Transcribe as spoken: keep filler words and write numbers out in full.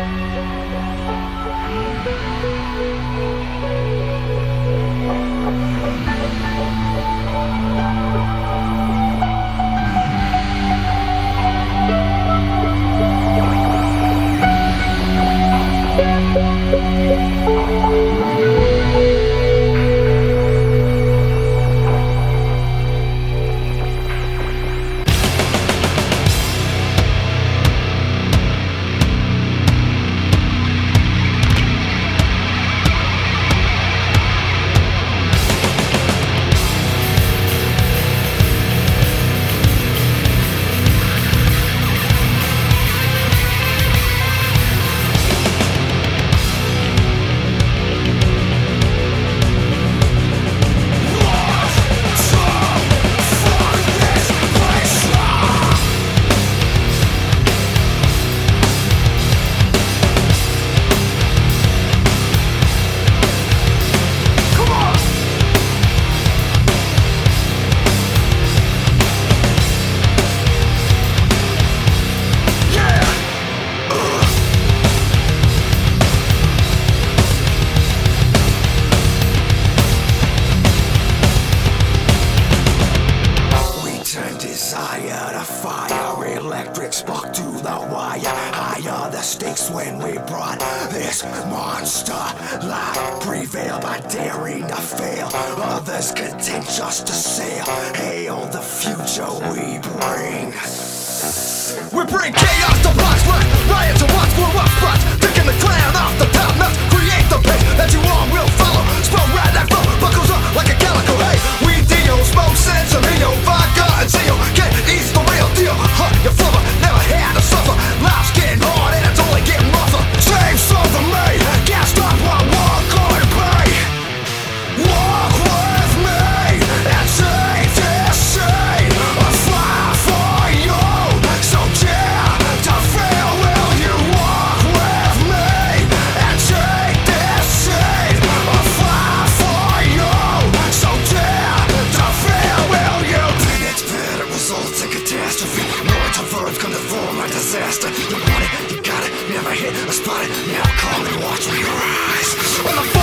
Desire to fire, electric spark to the wire. Higher the stakes when we brought this monster life. Prevail by daring to fail. Others content just to sail. Hail the future we bring. We bring chaos to blocks, right? Riot to watch for rough spots. Picking the clown off the top nuts. Create the pace that you all will follow. Smoke right that flow, buckles up like a calico. Hey, we deal, smoke sense of Rio, vodka and seal. Can't ease the real deal. Huh, your flubber never had to suffer. Life's getting hard and it's only getting rougher. Save some for me. Can't stop what we're going to be. Walk with me and take this seed. A fire for you. So dare to fail. Will you walk with me and take this seed? A fire for you. So dare to fail. Will you? It's better results in catastrophe. Words and verbs come to form like disaster. You want it, you got it, never hit a spot it. Now call and watch me rise. On the